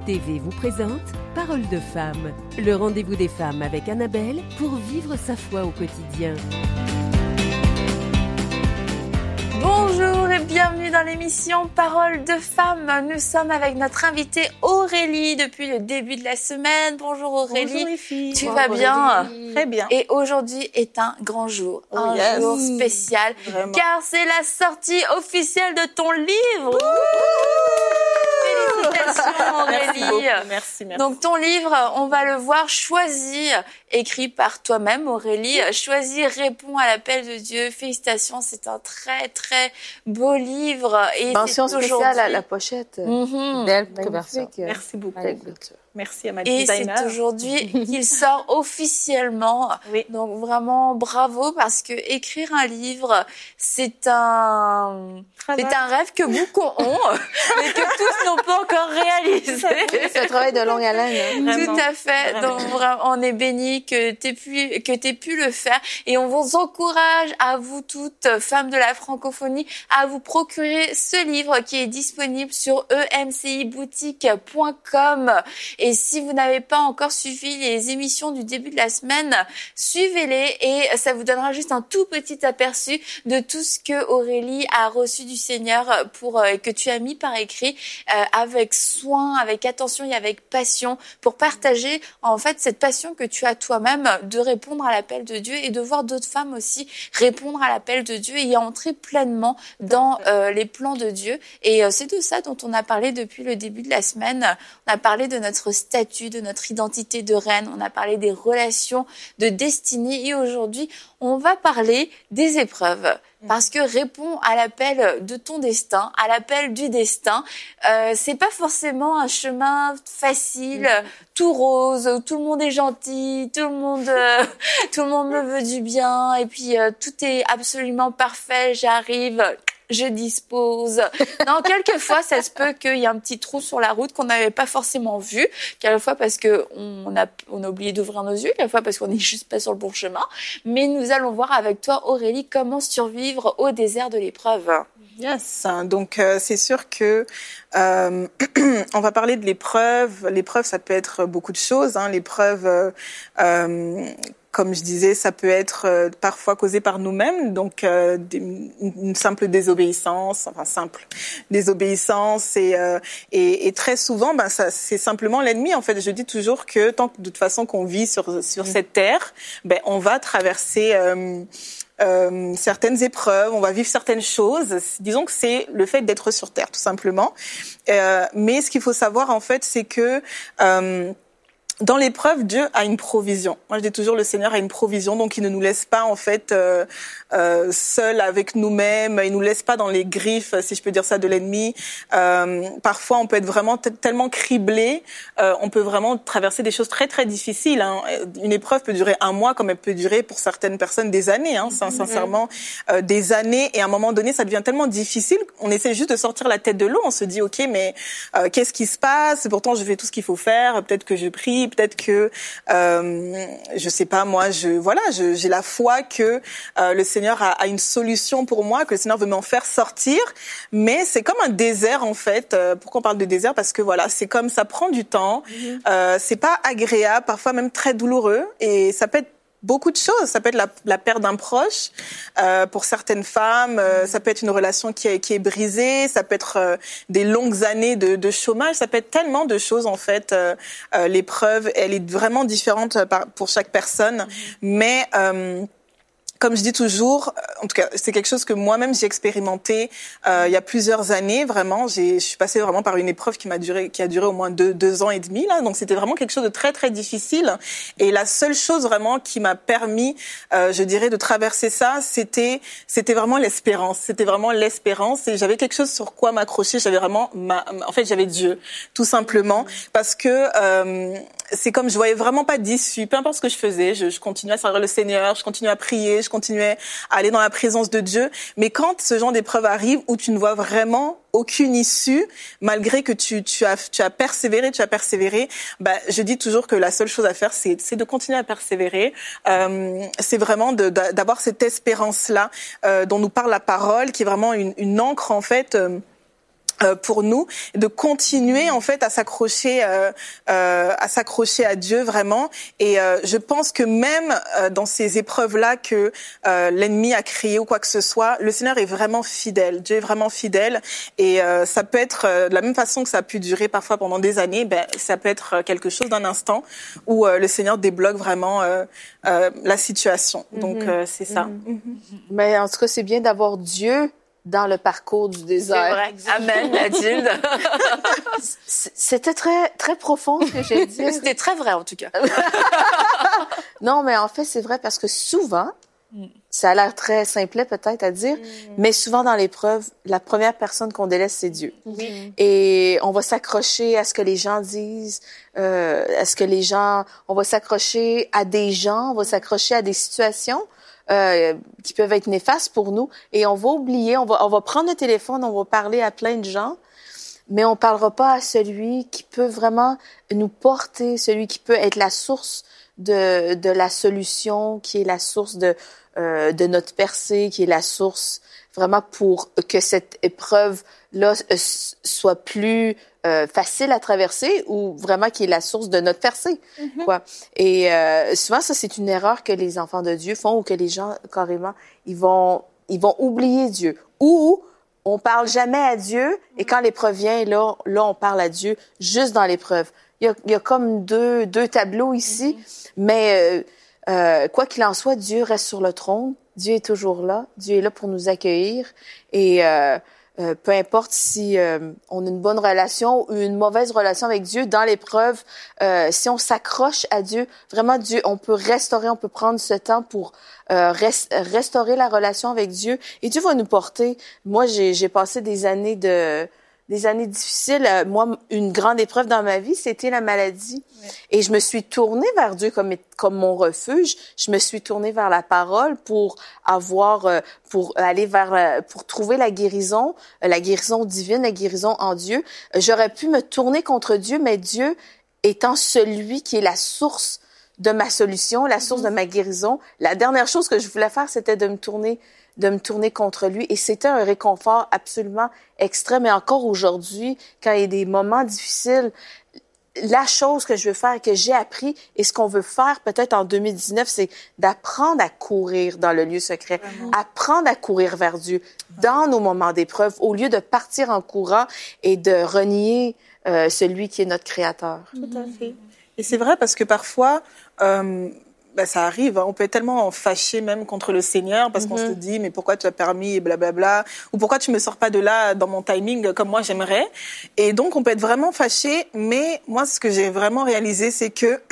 TV vous présente Parole de femme, le rendez-vous des femmes avec Annabelle pour vivre sa foi au quotidien. Bonjour et bienvenue dans l'émission Parole de femme. Nous sommes avec notre invitée Aurélie depuis le début de la semaine. Bonjour Aurélie. Bonjour les filles. Tu vas bien? Très bien. Et aujourd'hui est un grand jour, un jour spécial, Vraiment. car c'est la sortie officielle de ton livre. Félicitations Aurélie. Merci. Donc ton livre, on va le voir, Choisis, écrit par toi-même Aurélie. Choisis répond à l'appel de Dieu. Félicitations, c'est un très beau livre. Et mention c'est spéciale à la pochette. Belle couverture. Merci beaucoup. Magnifique. Merci à ma Et designer. c'est aujourd'hui qu'il sort officiellement. Oui. Donc vraiment bravo, parce que écrire un livre, c'est un rêve que beaucoup ont, mais que tous n'ont pas encore réalisé. C'est un travail de longue haleine. Vraiment. Tout à fait. Vraiment. Donc vraiment, on est bénis que t'aies pu le faire, et on vous encourage à vous toutes, femmes de la francophonie, à vous procurer ce livre qui est disponible sur emciboutique.com. Et si vous n'avez pas encore suivi les émissions du début de la semaine, suivez-les et ça vous donnera juste un tout petit aperçu de tout ce que Aurélie a reçu du Seigneur que tu as mis par écrit avec soin, avec attention et avec passion, pour partager en fait cette passion que tu as toi-même de répondre à l'appel de Dieu et de voir d'autres femmes aussi répondre à l'appel de Dieu et y entrer pleinement dans les plans de Dieu. Et c'est de ça dont on a parlé depuis le début de la semaine. On a parlé de notre statut, de notre identité de reine, on a parlé des relations, de destinée, et aujourd'hui, on va parler des épreuves. Parce que répond à l'appel de ton destin, à l'appel du destin. C'est pas forcément un chemin facile, tout rose, où tout le monde est gentil, tout le monde me veut du bien, et puis tout est absolument parfait, j'arrive, je dispose. Non, quelquefois, ça se peut qu'il y ait un petit trou sur la route qu'on n'avait pas forcément vu. Quelquefois parce que on a oublié d'ouvrir nos yeux, quelquefois parce qu'on n'est juste pas sur le bon chemin. Mais nous allons voir avec toi, Aurélie, comment survivre au désert de l'épreuve. Yes. Donc c'est sûr que on va parler de l'épreuve. L'épreuve, ça peut être beaucoup de choses. L'épreuve, comme je disais, ça peut être parfois causé par nous-mêmes, donc une simple désobéissance, et très souvent, ça c'est simplement l'ennemi. En fait, je dis toujours que tant que de toute façon qu'on vit sur cette terre, on va traverser certaines épreuves, on va vivre certaines choses. Disons que c'est le fait d'être sur terre, tout simplement. Mais ce qu'il faut savoir, en fait, c'est que dans l'épreuve, Dieu a une provision. Moi, je dis toujours, le Seigneur a une provision, donc il ne nous laisse pas, en fait, seuls avec nous-mêmes. Il nous laisse pas dans les griffes, si je peux dire ça, de l'ennemi. Parfois, on peut être vraiment tellement criblé, on peut vraiment traverser des choses très, très difficiles. Une épreuve peut durer un mois, comme elle peut durer pour certaines personnes des années. Sincèrement, des années. Et à un moment donné, ça devient tellement difficile. On essaie juste de sortir la tête de l'eau. On se dit, ok, mais qu'est-ce qui se passe? Pourtant, je fais tout ce qu'il faut faire. Peut-être que je prie. Peut-être que, je sais pas, moi, j'ai la foi que le Seigneur a une solution pour moi, que le Seigneur veut m'en faire sortir. Mais c'est comme un désert, en fait. Pourquoi on parle de désert? Parce que voilà, c'est comme ça prend du temps. C'est pas agréable, parfois même très douloureux, et ça peut être beaucoup de choses. Ça peut être la perte d'un proche pour certaines femmes. Ça peut être une relation qui est brisée. Ça peut être des longues années de chômage. Ça peut être tellement de choses, en fait. L'épreuve, elle est vraiment différente pour chaque personne. Mais comme je dis toujours, en tout cas, c'est quelque chose que moi-même j'ai expérimenté il y a plusieurs années. Vraiment, je suis passée vraiment par une épreuve qui a duré au moins deux ans et demi là. Donc c'était vraiment quelque chose de très très difficile. Et la seule chose vraiment qui m'a permis, je dirais, de traverser ça, c'était vraiment l'espérance. C'était vraiment l'espérance. Et j'avais quelque chose sur quoi m'accrocher. J'avais vraiment en fait, j'avais Dieu, tout simplement, parce que c'est comme je voyais vraiment pas d'issue. Peu importe ce que je faisais, je continuais à servir le Seigneur, je continuais à prier, je continuais à aller dans la présence de Dieu. Mais quand ce genre d'épreuve arrive où tu ne vois vraiment aucune issue, malgré que tu as persévéré, je dis toujours que la seule chose à faire, c'est de continuer à persévérer. C'est vraiment d'avoir cette espérance-là dont nous parle la parole, qui est vraiment une encre, en fait, pour nous, de continuer en fait à s'accrocher à Dieu vraiment. Et je pense que même dans ces épreuves-là que l'ennemi a créées ou quoi que ce soit, le Seigneur est vraiment fidèle. Dieu est vraiment fidèle. Et ça peut être de la même façon que ça a pu durer parfois pendant des années. Ça peut être quelque chose d'un instant où le Seigneur débloque vraiment la situation. Donc c'est ça. Mais en tout cas, c'est bien d'avoir Dieu dans le parcours du désert. C'est vrai. Amen, Mathilde. C'était très, très profond ce que j'ai dit. C'était très vrai, en tout cas. Non, mais en fait, c'est vrai parce que souvent, ça a l'air très simplet peut-être à dire, mais souvent dans l'épreuve, la première personne qu'on délaisse, c'est Dieu. Et on va s'accrocher à ce que les gens disent, on va s'accrocher à des gens, on va s'accrocher à des situations qui peuvent être néfastes pour nous, et on va oublier, on va prendre le téléphone, on va parler à plein de gens, mais on parlera pas à celui qui peut vraiment nous porter, celui qui peut être la source de la solution, qui est la source de notre percée, qui est la source vraiment pour que cette épreuve-là soit plus facile à traverser, ou vraiment qui est la source de notre percée, quoi. Et souvent, ça, c'est une erreur que les enfants de Dieu font, ou que les gens, carrément, ils vont oublier Dieu. Ou on parle jamais à Dieu, et quand l'épreuve vient, là, on parle à Dieu juste dans l'épreuve. Il y a comme deux tableaux ici, mais quoi qu'il en soit, Dieu reste sur le trône. Dieu est toujours là. Dieu est là pour nous accueillir. Et peu importe si on a une bonne relation ou une mauvaise relation avec Dieu, dans l'épreuve, si on s'accroche à Dieu, vraiment Dieu, on peut prendre ce temps pour restaurer la relation avec Dieu. Et Dieu va nous porter. Moi, j'ai passé des années difficiles. Moi, une grande épreuve dans ma vie, c'était la maladie. Ouais. Et je me suis tournée vers Dieu comme mon refuge. Je me suis tournée vers la parole pour trouver la guérison divine, la guérison en Dieu. J'aurais pu me tourner contre Dieu, mais Dieu étant celui qui est la source de ma solution, la source de ma guérison, la dernière chose que je voulais faire, c'était de me tourner contre lui. Et c'était un réconfort absolument extrême. Et encore aujourd'hui, quand il y a des moments difficiles, la chose que je veux faire, que j'ai appris, et ce qu'on veut faire peut-être en 2019, c'est d'apprendre à courir dans le lieu secret, apprendre à courir vers Dieu dans nos moments d'épreuve, au lieu de partir en courant et de renier celui qui est notre Créateur. Tout à fait. Et c'est vrai parce que parfois... ça arrive, hein. On peut être tellement fâché même contre le Seigneur parce qu'on se dit mais pourquoi tu as permis et blablabla, ou pourquoi tu me sors pas de là dans mon timing comme moi j'aimerais. Et donc on peut être vraiment fâché, mais moi ce que j'ai vraiment réalisé c'est que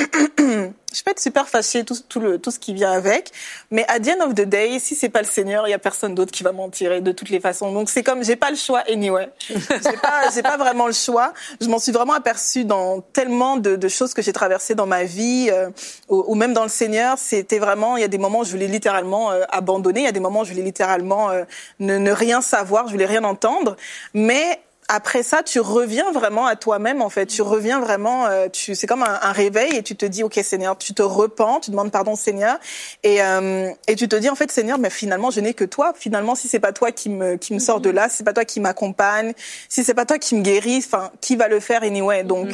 je peux être super fâchée, tout ce qui vient avec, mais at the end of the day, si c'est pas le Seigneur, il y a personne d'autre qui va m'en tirer de toutes les façons. Donc c'est comme j'ai pas le choix anyway. J'ai pas vraiment le choix. Je m'en suis vraiment aperçue dans tellement de choses que j'ai traversées dans ma vie, ou même dans le Seigneur. C'était vraiment, il y a des moments où je voulais littéralement abandonner, il y a des moments où je voulais littéralement ne rien savoir, je voulais rien entendre, mais après ça, tu reviens vraiment à toi-même, en fait. Tu reviens vraiment, c'est comme un réveil, et tu te dis, OK, Seigneur, tu te repens, tu demandes pardon, Seigneur, et tu te dis, en fait, Seigneur, mais finalement, je n'ai que toi. Finalement, si c'est pas toi qui me sort de là, si c'est pas toi qui m'accompagne, si c'est pas toi qui me guéris, enfin, qui va le faire anyway? Donc,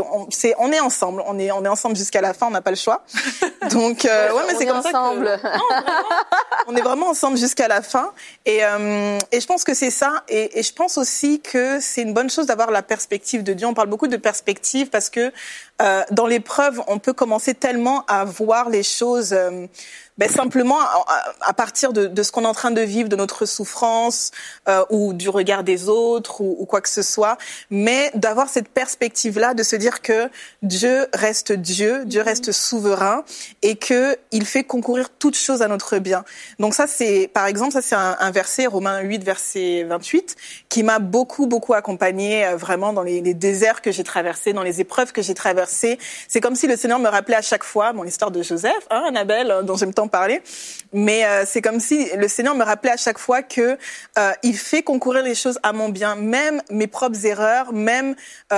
on est ensemble. On est ensemble jusqu'à la fin, on n'a pas le choix. Donc, mais c'est comme ensemble. Ça que, non, vraiment, on est vraiment ensemble jusqu'à la fin. Et je pense que c'est ça. Et je pense aussi que c'est une bonne chose d'avoir la perspective de Dieu. On parle beaucoup de perspective parce que dans l'épreuve, on peut commencer tellement à voir les choses simplement à partir de ce qu'on est en train de vivre, de notre souffrance ou du regard des autres ou quoi que ce soit. Mais d'avoir cette perspective-là, de se dire que Dieu reste Dieu, Dieu reste souverain et que il fait concourir toutes choses à notre bien. Donc ça, c'est, par exemple, ça c'est un verset, Romains 8, verset 28, qui m'a beaucoup accompagnée vraiment dans les déserts que j'ai traversés, dans les épreuves que j'ai traversées. C'est comme si le Seigneur me rappelait à chaque fois, l'histoire de Joseph, Annabelle, dont j'aime tant parler, mais c'est comme si le Seigneur me rappelait à chaque fois que il fait concourir les choses à mon bien, même mes propres erreurs, même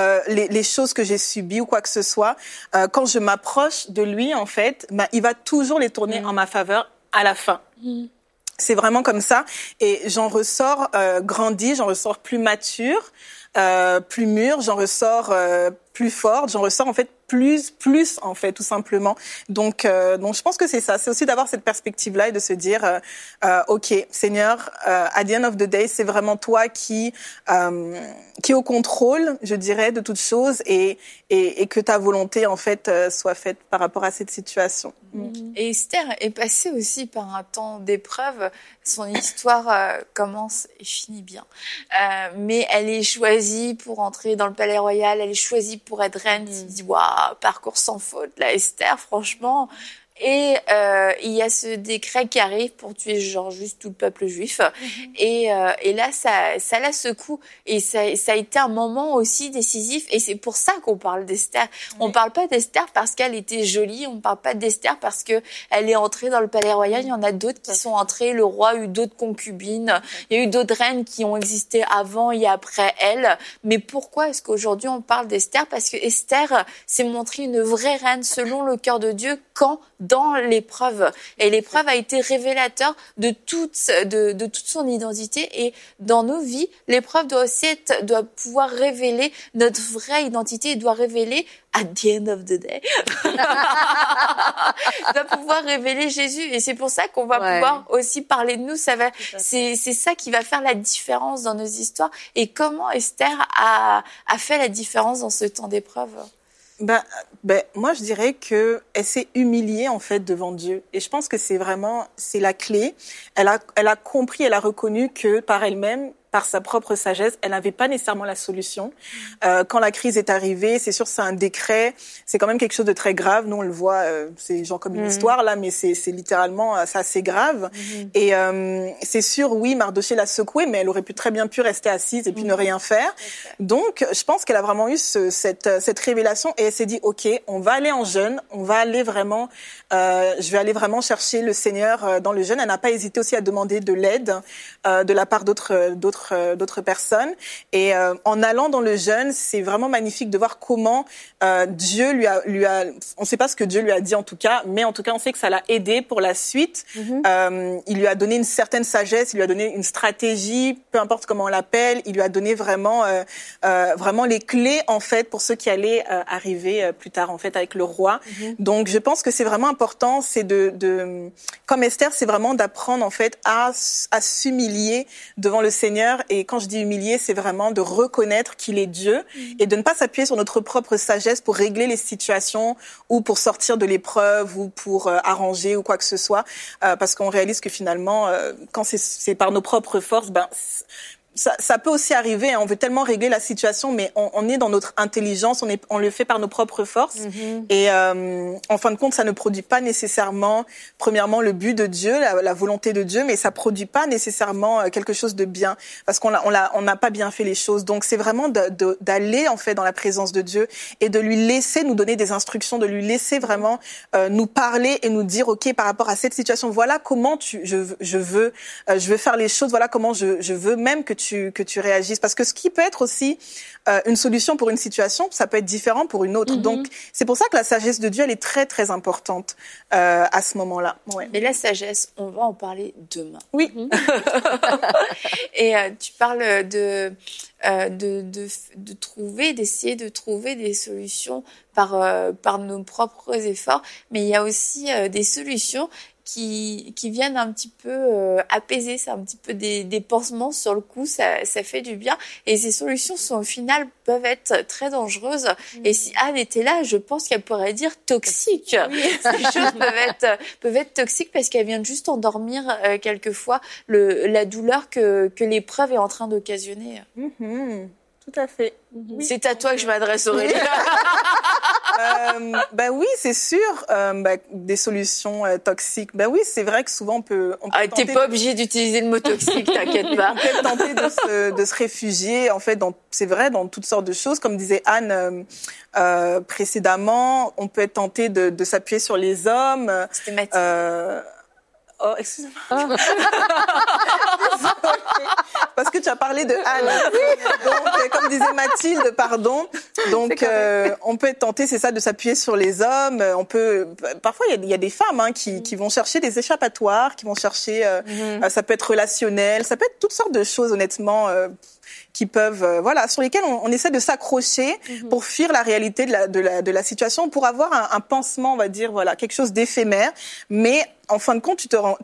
les choses que j'ai subies ou quoi que ce soit. Quand je m'approche de lui, en fait, il va toujours les tourner en ma faveur à la fin. C'est vraiment comme ça, et j'en ressors grandie, j'en ressors plus mature, plus mûre, j'en ressors plus forte, j'en ressors en fait plus en fait tout simplement. Donc je pense que c'est ça, c'est aussi d'avoir cette perspective-là et de se dire OK, Seigneur, at the end of the day, c'est vraiment toi qui est au contrôle, je dirais, de toute chose et que ta volonté en fait soit faite par rapport à cette situation. Et Esther est passée aussi par un temps d'épreuve. Son histoire commence et finit bien. Mais elle est choisie pour entrer dans le palais royal, elle est choisie pour être reine. Tu te dis, waouh, parcours sans faute, là, Esther, franchement. Et il y a ce décret qui arrive pour tuer genre juste tout le peuple juif. Et là, ça la secoue. Et ça a été un moment aussi décisif. Et c'est pour ça qu'on parle d'Esther. On parle pas d'Esther parce qu'elle était jolie. On parle pas d'Esther parce que elle est entrée dans le palais royal. Il y en a d'autres qui sont entrés. Le roi a eu d'autres concubines. Il y a eu d'autres reines qui ont existé avant et après elle. Mais pourquoi est-ce qu'aujourd'hui on parle d'Esther? Parce que Esther s'est montrée une vraie reine selon le cœur de Dieu quand dans l'épreuve. Et l'épreuve a été révélateur de toute son identité. Et dans nos vies, l'épreuve doit pouvoir révéler notre vraie identité et doit révéler at the end of the day, doit pouvoir révéler Jésus. Et c'est pour ça qu'on va pouvoir aussi parler de nous. C'est ça qui va faire la différence dans nos histoires. Et comment Esther a fait la différence dans ce temps d'épreuve? Moi, je dirais que elle s'est humiliée, en fait, devant Dieu. Et je pense que c'est la clé. Elle a compris, elle a reconnu que par elle-même, par sa propre sagesse, elle n'avait pas nécessairement la solution. Quand la crise est arrivée, c'est sûr, c'est un décret, c'est quand même quelque chose de très grave. Nous, on le voit, c'est genre comme une histoire là, mais c'est littéralement, c'est assez grave. Et c'est sûr, oui, Mardoché l'a secouée, mais elle aurait très bien pu rester assise et puis ne rien faire. Donc, je pense qu'elle a vraiment eu cette révélation et elle s'est dit, OK, on va aller en jeûne, on va aller vraiment, je vais aller vraiment chercher le Seigneur dans le jeûne. Elle n'a pas hésité aussi à demander de l'aide de la part d'autres personnes. Et en allant dans le jeûne, c'est vraiment magnifique de voir comment Dieu lui a, on ne sait pas ce que Dieu lui a dit en tout cas, mais en tout cas on sait que ça l'a aidé pour la suite. Il lui a donné une certaine sagesse, il lui a donné une stratégie, peu importe comment on l'appelle, il lui a donné vraiment les clés en fait pour ce qui allait arriver plus tard en fait avec le roi. Donc je pense que c'est vraiment important, c'est de comme Esther, c'est vraiment d'apprendre en fait à s'humilier devant le Seigneur. Et quand je dis humilier, c'est vraiment de reconnaître qu'il est Dieu et de ne pas s'appuyer sur notre propre sagesse pour régler les situations ou pour sortir de l'épreuve ou pour arranger ou quoi que ce soit. Parce qu'on réalise que finalement, quand c'est par nos propres forces, ça peut aussi arriver, hein. On veut tellement régler la situation, mais on est dans notre intelligence, on le fait par nos propres forces. Et en fin de compte, ça ne produit pas nécessairement, premièrement, le but de Dieu, la volonté de Dieu, mais ça produit pas nécessairement quelque chose de bien, parce qu'on n'a pas bien fait les choses. Donc c'est vraiment d'aller en fait dans la présence de Dieu et de lui laisser nous donner des instructions, de lui laisser vraiment nous parler et nous dire, OK, par rapport à cette situation, voilà comment je veux faire les choses, voilà comment je veux même que tu réagisses. Parce que ce qui peut être aussi une solution pour une situation, ça peut être différent pour une autre. Donc, c'est pour ça que la sagesse de Dieu, elle est très, très importante à ce moment-là. Ouais. Mais la sagesse, on va en parler demain. Oui. Et tu parles d'essayer de trouver des solutions par nos propres efforts, mais il y a aussi des solutions qui viennent un petit peu apaiser, c'est un petit peu des pansements sur le coup, ça fait du bien. Et ces solutions au final peuvent être très dangereuses. Et si Anne était là, je pense qu'elle pourrait dire toxiques. Ces choses peuvent être toxiques parce qu'elles viennent juste endormir quelquefois la douleur que l'épreuve est en train d'occasionner. Tout à fait. Oui. C'est à toi que je m'adresse, Aurélie. Oui, c'est sûr. Des solutions toxiques. Oui, c'est vrai que souvent on peut t'es pas obligé d'utiliser le mot toxique, t'inquiète pas. On peut être tenté de se réfugier, en fait, c'est vrai, dans toutes sortes de choses. Comme disait Anne précédemment, on peut être tenté de s'appuyer sur les hommes. Oh, excuse-moi. Parce que tu as parlé de Anne. Donc, comme disait Mathilde, pardon. Donc, on peut être tenté, c'est ça, de s'appuyer sur les hommes. Parfois, il y a des femmes qui vont chercher des échappatoires, qui vont chercher. Ça peut être relationnel, ça peut être toutes sortes de choses, honnêtement. Qui peuvent, sur lesquels on essaie de s'accrocher pour fuir la réalité de la situation, pour avoir un pansement, on va dire, quelque chose d'éphémère. Mais en fin de compte,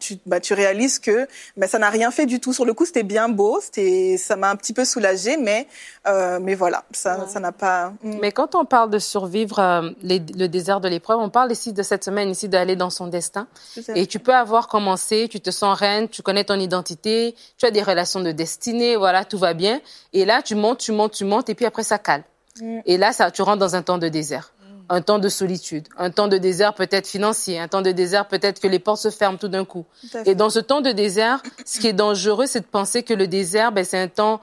tu réalises que ça n'a rien fait du tout. Sur le coup, c'était bien beau, ça m'a un petit peu soulagée, mais voilà, ça n'a pas. Mais quand on parle de survivre le désert de l'épreuve, on parle ici de cette semaine ici d'aller dans son destin. Et tu peux avoir commencé, tu te sens reine, tu connais ton identité, tu as des relations de destinée, voilà, tout va bien. Et là, tu montes, et puis après, ça cale. Et là, tu rentres dans un temps de désert. Un temps de solitude, un temps de désert peut-être financier, un temps de désert peut-être que les portes se ferment tout d'un coup. Et dans ce temps de désert, ce qui est dangereux, c'est de penser que le désert, c'est un temps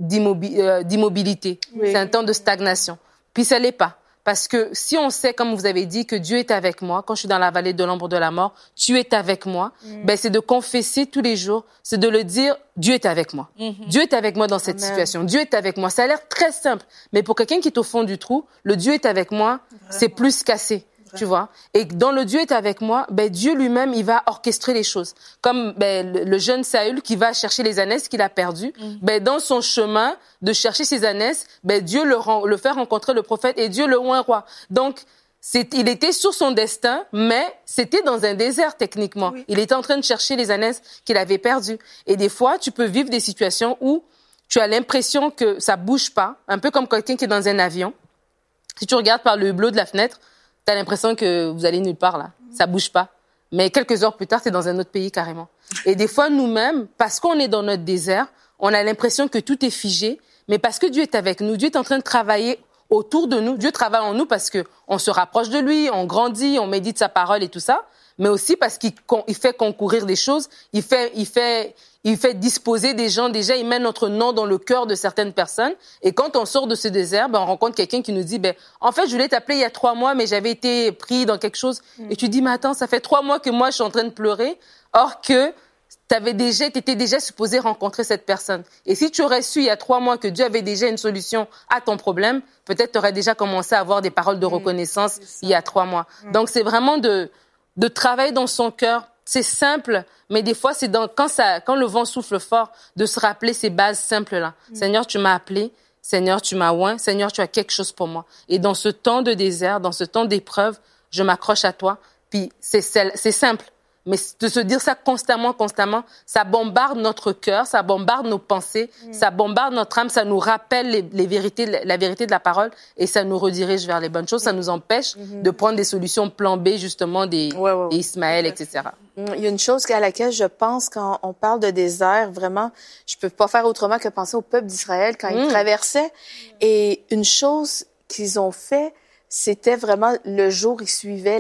d'immobilité, c'est un temps de stagnation. Puis ça l'est pas. Parce que si on sait, comme vous avez dit, que Dieu est avec moi, quand je suis dans la vallée de l'ombre de la mort, tu es avec moi, c'est de confesser tous les jours, c'est de le dire, Dieu est avec moi. Dieu est avec moi dans cette situation. Dieu est avec moi. Ça a l'air très simple. Mais pour quelqu'un qui est au fond du trou, le Dieu est avec moi, c'est plus cassé. Tu vois? Et dans le Dieu est avec moi, Dieu lui-même, il va orchestrer les choses. Comme le jeune Saül qui va chercher les ânesses qu'il a perdues, dans son chemin de chercher ces ânesses, Dieu le fait rencontrer le prophète et Dieu le oint roi. Donc, il était sur son destin, mais c'était dans un désert techniquement. Oui. Il était en train de chercher les ânesses qu'il avait perdues. Et des fois, tu peux vivre des situations où tu as l'impression que ça bouge pas, un peu comme quelqu'un qui est dans un avion. Si tu regardes par le hublot de la fenêtre, t'as l'impression que vous allez nulle part, là. Ça bouge pas. Mais quelques heures plus tard, t'es dans un autre pays, carrément. Et des fois, nous-mêmes, parce qu'on est dans notre désert, on a l'impression que tout est figé. Mais parce que Dieu est avec nous, Dieu est en train de travailler autour de nous. Dieu travaille en nous parce que on se rapproche de lui, on grandit, on médite sa parole et tout ça. Mais aussi parce qu'il fait concourir des choses. Il fait disposer des gens. Déjà, il met notre nom dans le cœur de certaines personnes. Et quand on sort de ce désert, on rencontre quelqu'un qui nous dit, en fait, je voulais t'appeler il y a 3 mois, mais j'avais été pris dans quelque chose. Et tu dis, mais attends, ça fait 3 mois que moi, je suis en train de pleurer. Or que t'étais déjà supposé rencontrer cette personne. Et si tu aurais su il y a 3 mois que Dieu avait déjà une solution à ton problème, peut-être tu aurais déjà commencé à avoir des paroles de reconnaissance il y a 3 mois. Donc, c'est vraiment de travailler dans son cœur. C'est simple, mais des fois, c'est quand le vent souffle fort, de se rappeler ces bases simples-là. Seigneur, tu m'as appelé. Seigneur, tu m'as oint. Seigneur, tu as quelque chose pour moi. Et dans ce temps de désert, dans ce temps d'épreuve, je m'accroche à toi. Puis, c'est simple. Mais de se dire ça constamment, ça bombarde notre cœur, ça bombarde nos pensées, ça bombarde notre âme, ça nous rappelle la vérité de la parole et ça nous redirige vers les bonnes choses, ça nous empêche de prendre des solutions plan B, justement, des Ismaël, etc. Il y a une chose à laquelle je pense quand on parle de désert, vraiment, je peux pas faire autrement que penser au peuple d'Israël quand ils traversaient. Et une chose qu'ils ont fait, c'était vraiment le jour, ils suivaient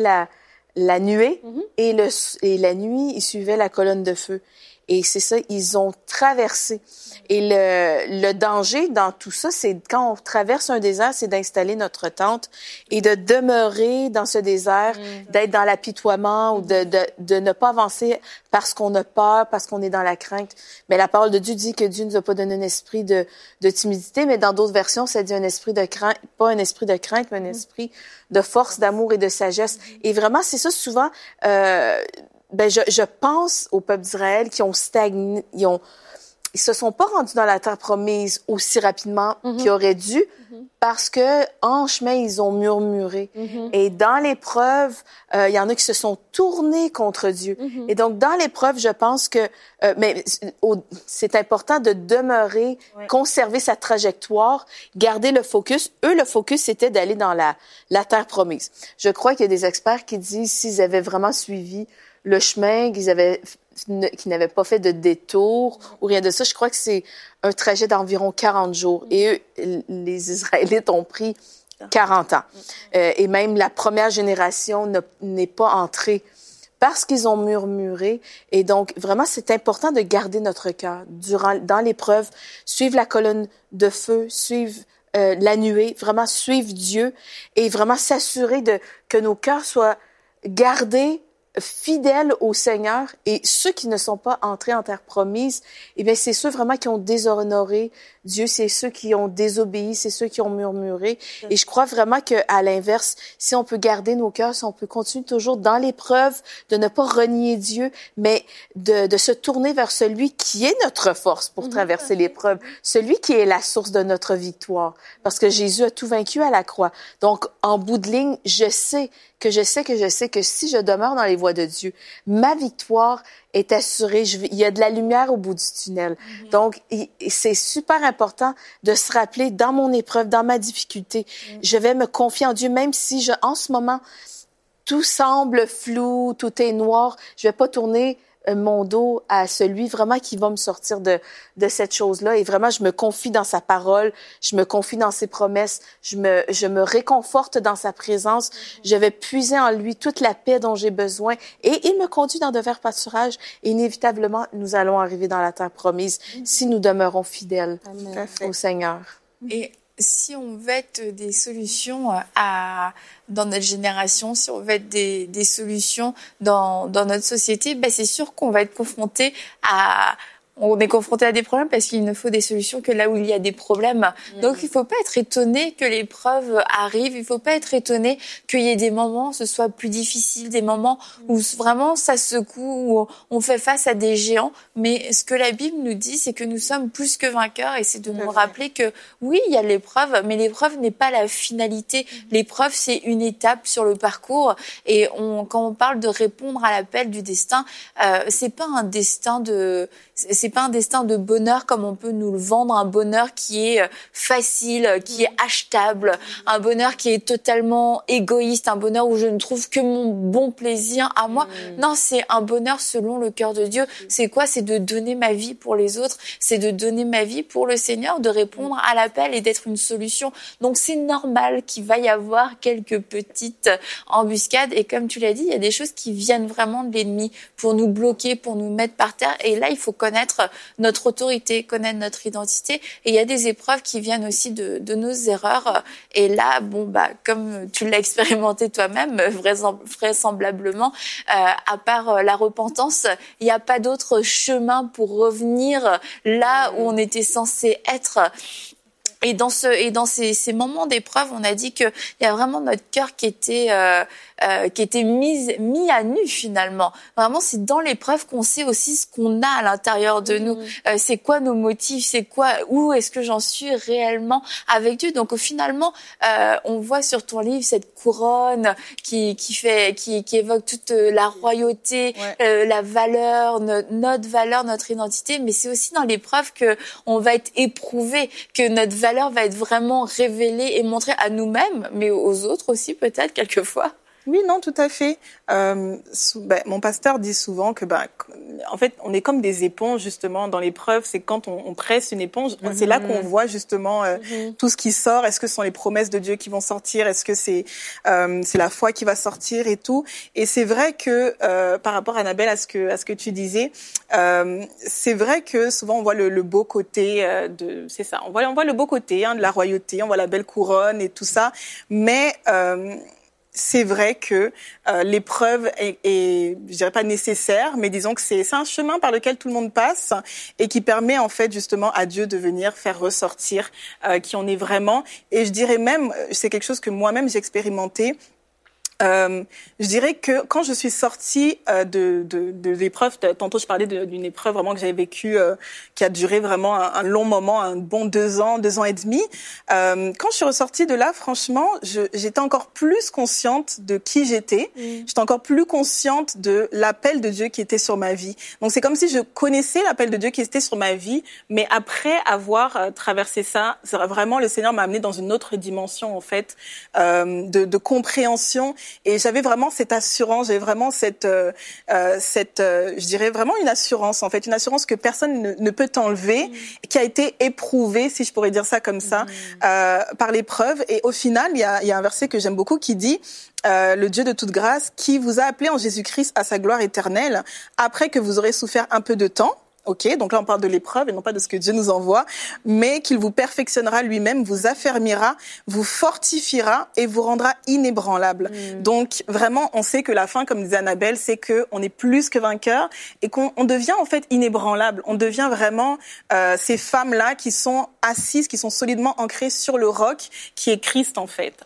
la nuée et la nuit, ils suivaient la colonne de feu. Et c'est ça, ils ont traversé. Et le danger dans tout ça, c'est quand on traverse un désert, c'est d'installer notre tente et de demeurer dans ce désert, d'être dans l'apitoiement ou de ne pas avancer parce qu'on a peur, parce qu'on est dans la crainte. Mais la parole de Dieu dit que Dieu nous a pas donné un esprit de timidité, mais dans d'autres versions, ça dit un esprit de crainte, pas un esprit de crainte, mais un esprit de force, d'amour et de sagesse. Et vraiment, c'est ça souvent. Je pense au peuple d'Israël qui ont stagné, ils se sont pas rendus dans la terre promise aussi rapidement qu'ils auraient dû parce que en chemin ils ont murmuré. Et dans l'épreuve, il y en a qui se sont tournés contre Dieu. Et donc dans l'épreuve, je pense que c'est important de demeurer, conserver sa trajectoire, garder le focus. Eux, le focus c'était d'aller dans la terre promise. Je crois qu'il y a des experts qui disent s'ils avaient vraiment suivi le chemin, qu'ils n'avaient pas fait de détour ou rien de ça. Je crois que c'est un trajet d'environ 40 jours. Et eux, les Israélites ont pris 40 ans. Et même la première génération n'est pas entrée parce qu'ils ont murmuré. Et donc, vraiment, c'est important de garder notre cœur dans l'épreuve, suivre la colonne de feu, suivre la nuée, vraiment suivre Dieu et vraiment s'assurer que nos cœurs soient gardés fidèles au Seigneur, et ceux qui ne sont pas entrés en terre promise, eh bien, c'est ceux vraiment qui ont déshonoré Dieu, c'est ceux qui ont désobéi, c'est ceux qui ont murmuré. Et je crois vraiment que, à l'inverse, si on peut garder nos cœurs, si on peut continuer toujours dans l'épreuve, de ne pas renier Dieu, mais de se tourner vers celui qui est notre force pour traverser l'épreuve, celui qui est la source de notre victoire. Parce que Jésus a tout vaincu à la croix. Donc, en bout de ligne, je sais que si je demeure dans les voies de Dieu, ma victoire est assurée. Il y a de la lumière au bout du tunnel. Donc, c'est super important de se rappeler, dans mon épreuve, dans ma difficulté, je vais me confier en Dieu, même si en ce moment, tout semble flou, tout est noir. Je vais pas tourner mon dos à celui vraiment qui va me sortir de cette chose-là. Et vraiment, je me confie dans sa parole, je me confie dans ses promesses, je me réconforte dans sa présence. Je vais puiser en lui toute la paix dont j'ai besoin. Et il me conduit dans de verts pâturages. Et inévitablement, nous allons arriver dans la terre promise si nous demeurons fidèles au Seigneur. Et si on veut être des solutions dans notre génération, si on veut être des solutions dans notre société, ben c'est sûr qu'on va être confronté à des problèmes parce qu'il ne faut des solutions que là où il y a des problèmes. Donc, il faut pas être étonné que l'épreuve arrive. Il faut pas être étonné qu'il y ait des moments où ce soit plus difficile, des moments où vraiment ça secoue, où on fait face à des géants. Mais ce que la Bible nous dit, c'est que nous sommes plus que vainqueurs, et c'est de nous rappeler que oui, il y a l'épreuve, mais l'épreuve n'est pas la finalité. L'épreuve, c'est une étape sur le parcours. Et quand on parle de répondre à l'appel du destin, c'est pas un destin de bonheur comme on peut nous le vendre, un bonheur qui est facile, qui est achetable, un bonheur qui est totalement égoïste, un bonheur où je ne trouve que mon bon plaisir à moi. Non, c'est un bonheur selon le cœur de Dieu. C'est quoi? C'est de donner ma vie pour les autres, c'est de donner ma vie pour le Seigneur, de répondre à l'appel et d'être une solution. Donc c'est normal qu'il va y avoir quelques petites embuscades, et comme tu l'as dit, il y a des choses qui viennent vraiment de l'ennemi pour nous bloquer, pour nous mettre par terre, et là il faut connaître notre autorité, connaître notre identité. Et il y a des épreuves qui viennent aussi de nos erreurs. Et là, comme tu l'as expérimenté toi-même, vraisemblablement, à part la repentance, il n'y a pas d'autre chemin pour revenir là où on était censé être. Et dans ces moments d'épreuve, on a dit que il y a vraiment notre cœur qui était mis à nu finalement. Vraiment, c'est dans l'épreuve qu'on sait aussi ce qu'on a à l'intérieur de nous. C'est quoi nos motifs, c'est quoi, où est-ce que j'en suis réellement avec Dieu. Donc finalement, on voit sur ton livre cette couronne qui évoque toute la royauté, la valeur, notre valeur, notre identité. Mais c'est aussi dans l'épreuve que on va être éprouvé, que notre valeur va être vraiment révélée et montrée à nous-mêmes, mais aux autres aussi peut-être quelquefois. Oui, non, tout à fait. Mon pasteur dit souvent que, en fait, on est comme des éponges, justement, dans l'épreuve. C'est quand on presse une éponge, c'est là qu'on voit, justement, tout ce qui sort. Est-ce que ce sont les promesses de Dieu qui vont sortir? Est-ce que c'est la foi qui va sortir et tout? Et c'est vrai que, par rapport, Annabelle, à ce que tu disais, c'est vrai que souvent, on voit le beau côté c'est ça. On voit le beau côté, de la royauté, on voit la belle couronne et tout ça. Mais, c'est vrai que l'épreuve est, je dirais pas nécessaire, mais disons que c'est un chemin par lequel tout le monde passe et qui permet en fait justement à Dieu de venir faire ressortir qui on est vraiment. Et je dirais même, c'est quelque chose que moi-même j'ai expérimenté. Je dirais que quand je suis sortie de l'épreuve, tantôt je parlais d'une épreuve vraiment que j'avais vécue, qui a duré vraiment un long moment, un bon 2 ans et demi. Quand je suis ressortie de là, franchement, j'étais encore plus consciente de qui j'étais. J'étais encore plus consciente de l'appel de Dieu qui était sur ma vie. Donc c'est comme si je connaissais l'appel de Dieu qui était sur ma vie, mais après avoir traversé ça, vraiment le Seigneur m'a amenée dans une autre dimension en fait, de compréhension. Et j'avais vraiment cette assurance, j'avais vraiment cette je dirais vraiment une assurance en fait, une assurance que personne ne peut t'enlever, qui a été éprouvée, si je pourrais dire ça comme ça, par l'épreuve. Et au final, il y a un verset que j'aime beaucoup qui dit le Dieu de toute grâce qui vous a appelé en Jésus-Christ à sa gloire éternelle après que vous aurez souffert un peu de temps. Ok, donc là on parle de l'épreuve et non pas de ce que Dieu nous envoie, mais qu'il vous perfectionnera lui-même, vous affermira, vous fortifiera et vous rendra inébranlable. Donc vraiment, on sait que la fin, comme disait Annabelle, c'est que on est plus que vainqueur et qu'on devient en fait inébranlable. On devient vraiment ces femmes-là qui sont assises, qui sont solidement ancrées sur le roc, qui est Christ en fait.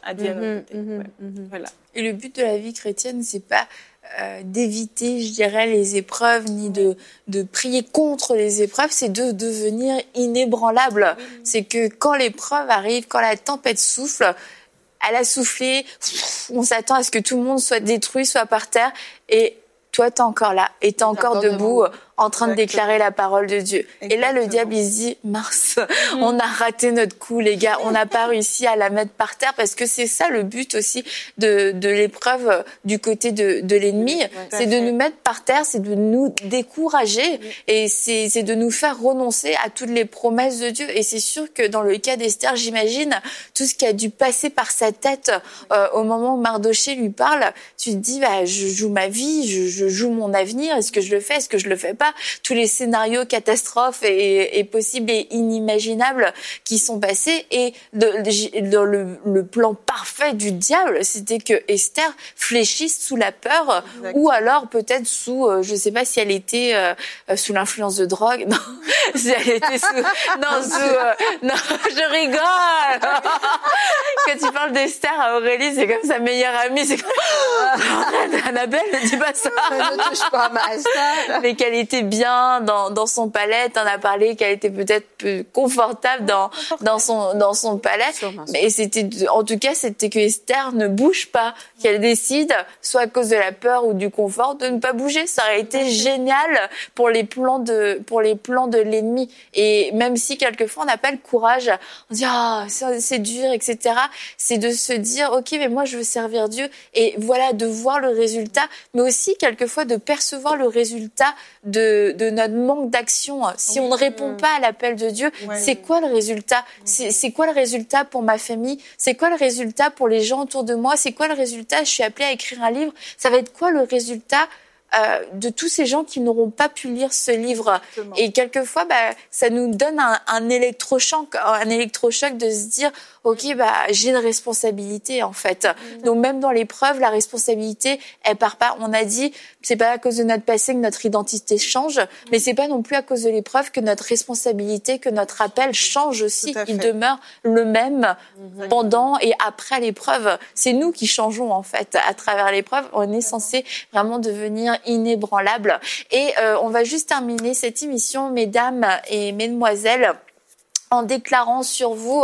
Voilà. Et le but de la vie chrétienne, c'est pas d'éviter, je dirais, les épreuves, ni de prier contre les épreuves, c'est de devenir inébranlable. C'est que quand l'épreuve arrive, quand la tempête souffle, elle a soufflé, on s'attend à ce que tout le monde soit détruit, soit par terre, et toi, t'es encore là, et t'es encore debout, en train de déclarer la parole de Dieu. Exactement. Et là, le diable, il se dit, mince, on a raté notre coup, les gars, on n'a pas réussi à la mettre par terre, parce que c'est ça le but aussi de l'épreuve du côté de l'ennemi, c'est de nous mettre par terre, c'est de nous décourager, et c'est de nous faire renoncer à toutes les promesses de Dieu. Et c'est sûr que dans le cas d'Esther, j'imagine tout ce qui a dû passer par sa tête au moment où Mardoché lui parle. Tu te dis, bah, je joue ma vie, je joue mon avenir, est-ce que je le fais, est-ce que je le fais pas? Tous les scénarios catastrophes et possibles et inimaginables qui sont passés, et dans le plan parfait du diable, c'était que Esther fléchisse sous la peur. Exactement. Ou alors peut-être sous, je sais pas si elle était sous l'influence de drogue, non, si elle était sous, non, je rigole. Quand tu parles d'Esther à Aurélie, c'est comme sa meilleure amie, c'est comme Annabelle, ne dis pas ça. Ne touche pas à ma Esther. Mais qu'elle était bien dans son palais, t'en as parlé, qu'elle était peut-être plus confortable dans son palais. Mais en tout cas, c'était que Esther ne bouge pas, qu'elle décide, soit à cause de la peur ou du confort, de ne pas bouger. Ça aurait été génial pour les plans de l'ennemi. Et même si quelquefois on n'a pas le courage, on dit c'est dur, etc. C'est de se dire ok, mais moi je veux servir Dieu, et voilà, de voir le résultat, mais aussi quelquefois de percevoir le résultat de notre manque d'action. Si on ne répond pas à l'appel de Dieu, c'est quoi le résultat? C'est quoi le résultat pour ma famille? C'est quoi le résultat pour les gens autour de moi? C'est quoi le résultat? Je suis appelée à écrire un livre. Ça va être quoi le résultat de tous ces gens qui n'auront pas pu lire ce livre? Exactement. Et quelquefois, ça nous donne un électrochoc de se dire, ok, j'ai une responsabilité en fait. Donc même dans l'épreuve, la responsabilité, elle part pas. On a dit, c'est pas à cause de notre passé que notre identité change, mais c'est pas non plus à cause de l'épreuve que notre responsabilité, que notre appel change aussi. Il demeure le même pendant et après l'épreuve. C'est nous qui changeons en fait à travers l'épreuve. On est censé vraiment devenir inébranlable. Et on va juste terminer cette émission, mesdames et mesdemoiselles, en déclarant sur vous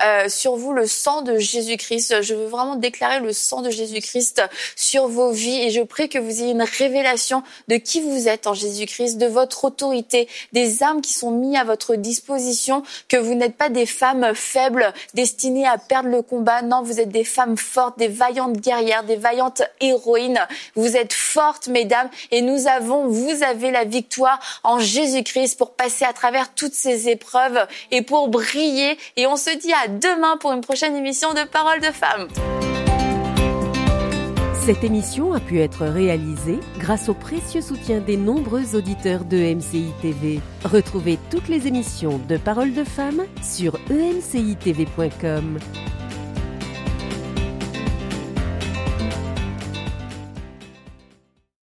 le sang de Jésus-Christ. Je veux vraiment déclarer le sang de Jésus-Christ sur vos vies, et je prie que vous ayez une révélation de qui vous êtes en Jésus-Christ, de votre autorité, des armes qui sont mises à votre disposition, que vous n'êtes pas des femmes faibles destinées à perdre le combat. Non, vous êtes des femmes fortes, des vaillantes guerrières, des vaillantes héroïnes. Vous êtes fortes, mesdames, et vous avez la victoire en Jésus-Christ pour passer à travers toutes ces épreuves et pour briller. Et on se dit à demain pour une prochaine émission de Paroles de Femmes. Cette émission a pu être réalisée grâce au précieux soutien des nombreux auditeurs de MCI TV. Retrouvez toutes les émissions de Paroles de Femmes sur emcitv.com.